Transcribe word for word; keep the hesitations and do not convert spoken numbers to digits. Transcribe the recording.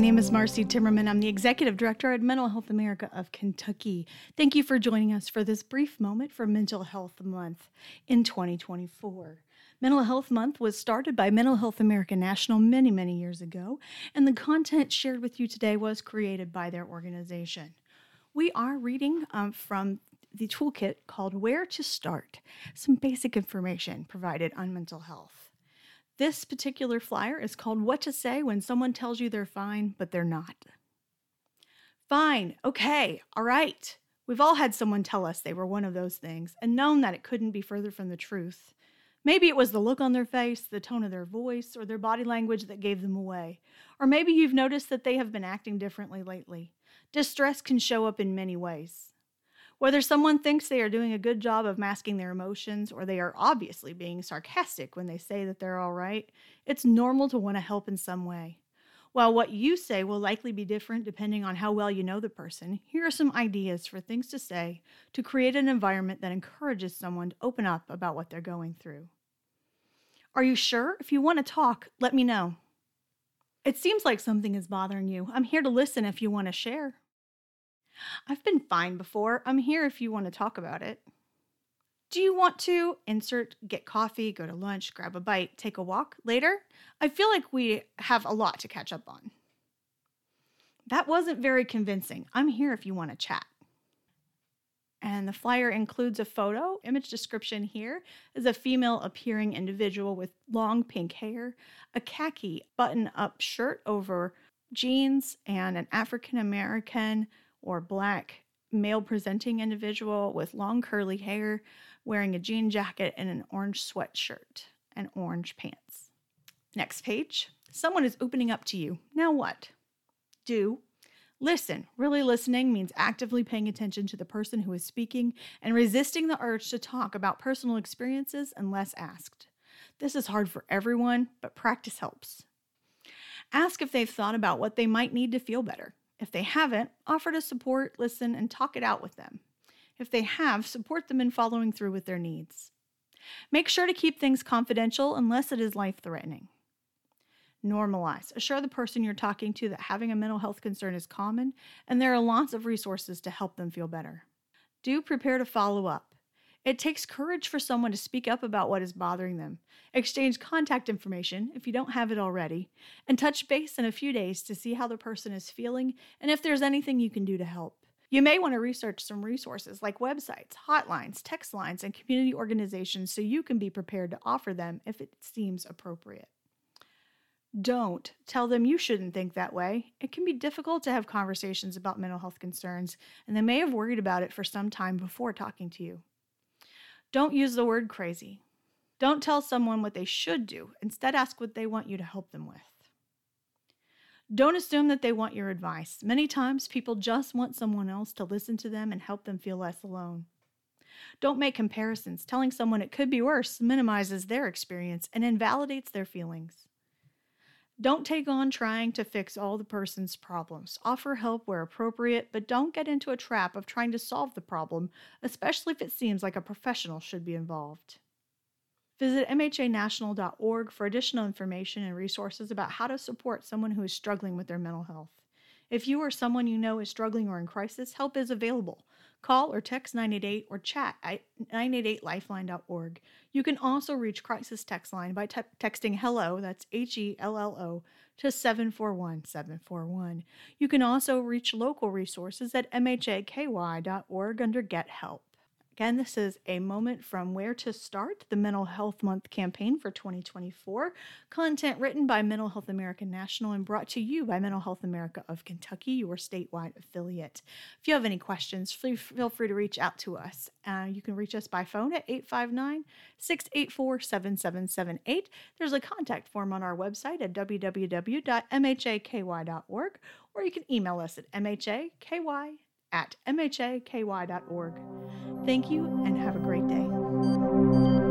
name is Marcy Timmerman. I'm the Executive Director at Mental Health America of Kentucky. Thank you for joining us for this brief moment for Mental Health Month in twenty twenty-four. Mental Health Month was started by Mental Health America National many, many years ago, and the content shared with you today was created by their organization. We are reading um, from the toolkit called Where to Start, some basic information provided on mental health. This particular flyer is called What to Say When Someone Tells You They're Fine, But They're Not. Fine, okay, all right. We've all had someone tell us they were one of those things and known that it couldn't be further from the truth. Maybe it was the look on their face, the tone of their voice, or their body language that gave them away. Or maybe you've noticed that they have been acting differently lately. Distress can show up in many ways. Whether someone thinks they are doing a good job of masking their emotions or they are obviously being sarcastic when they say that they're all right, it's normal to want to help in some way. While what you say will likely be different depending on how well you know the person, here are some ideas for things to say to create an environment that encourages someone to open up about what they're going through. Are you sure? If you want to talk, let me know. It seems like something is bothering you. I'm here to listen if you want to share. I've been fine before. I'm here if you want to talk about it. Do you want to insert, get coffee, go to lunch, grab a bite, take a walk later? I feel like we have a lot to catch up on. That wasn't very convincing. I'm here if you want to chat. And the flyer includes a photo. Image description here is a female appearing individual with long pink hair, a khaki button-up shirt over jeans, and an African American or black male-presenting individual with long curly hair wearing a jean jacket and an orange sweatshirt and orange pants. Next page. Someone is opening up to you. Now what? Do. Listen. Really listening means actively paying attention to the person who is speaking and resisting the urge to talk about personal experiences unless asked. This is hard for everyone, but practice helps. Ask if they've thought about what they might need to feel better. If they haven't, offer to support, listen, and talk it out with them. If they have, support them in following through with their needs. Make sure to keep things confidential unless it is life-threatening. Normalize. Assure the person you're talking to that having a mental health concern is common, and there are lots of resources to help them feel better. Do prepare to follow up. It takes courage for someone to speak up about what is bothering them. Exchange contact information, if you don't have it already, and touch base in a few days to see how the person is feeling and if there's anything you can do to help. You may want to research some resources like websites, hotlines, text lines, and community organizations so you can be prepared to offer them if it seems appropriate. Don't tell them you shouldn't think that way. It can be difficult to have conversations about mental health concerns, and they may have worried about it for some time before talking to you. Don't use the word crazy. Don't tell someone what they should do. Instead, ask what they want you to help them with. Don't assume that they want your advice. Many times, people just want someone else to listen to them and help them feel less alone. Don't make comparisons. Telling someone it could be worse minimizes their experience and invalidates their feelings. Don't take on trying to fix all the person's problems. Offer help where appropriate, but don't get into a trap of trying to solve the problem, especially if it seems like a professional should be involved. Visit M H A national dot org for additional information and resources about how to support someone who is struggling with their mental health. If you or someone you know is struggling or in crisis, help is available. Call or text nine eight eight or chat at nine eight eight lifeline dot org. You can also reach Crisis Text Line by te- texting HELLO, that's H E L L O, to seven four one seven four one. You can also reach local resources at M H A K Y dot org under Get Help. Again, this is a moment from Where to Start, the Mental Health Month campaign for twenty twenty-four. Content written by Mental Health America National and brought to you by Mental Health America of Kentucky, your statewide affiliate. If you have any questions, feel free to reach out to us. Uh, you can reach us by phone at eight five nine, six eight four, seven seven seven eight. There's a contact form on our website at w w w dot m h a k y dot org, or you can email us at m h a k y at m h a k y dot org. Thank you and have a great day.